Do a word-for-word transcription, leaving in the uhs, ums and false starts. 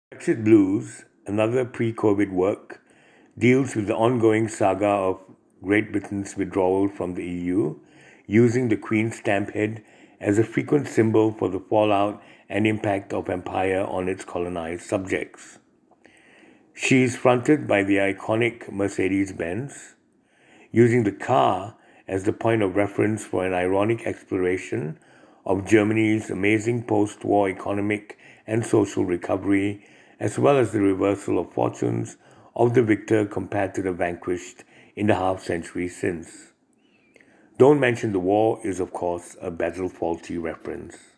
Brexit Blues, another pre-COVID work, deals with the ongoing saga of Great Britain's withdrawal from the E U, using the Queen's stamp head as a frequent symbol for the fallout and impact of empire on its colonized subjects. She is fronted by the iconic Mercedes-Benz, using the car as the point of reference for an ironic exploration of Germany's amazing post-war economic and social recovery, as well as the reversal of fortunes of the victor compared to the vanquished in the half-century since. Don't Mention the War is, of course, a Basil Fawlty reference.